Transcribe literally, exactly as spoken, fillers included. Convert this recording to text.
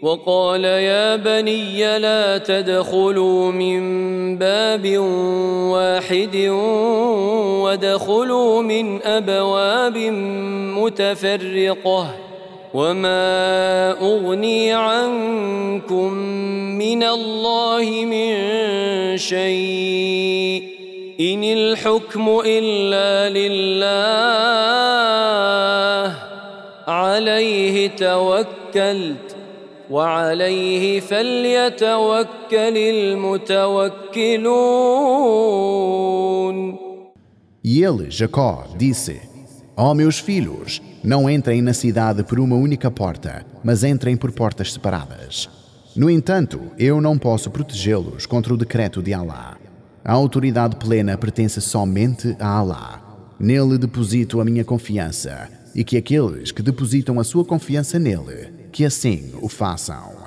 وقال يا بني لا تدخلوا من باب واحد وادخلوا من أبواب متفرقة وما أغني عنكم من الله من شيء إن الحكم إلا لله عليه توكلت وعليه فليتوكل المتوكلون. E ele, Jacó, disse: Ó meus filhos, não entrem na cidade por uma única porta, mas entrem por portas separadas. No entanto, eu não posso protegê-los contra o decreto de Alá. A autoridade plena pertence somente a Alá. Nele deposito a minha confiança, e que aqueles que depositam a sua confiança nele, que assim o façam.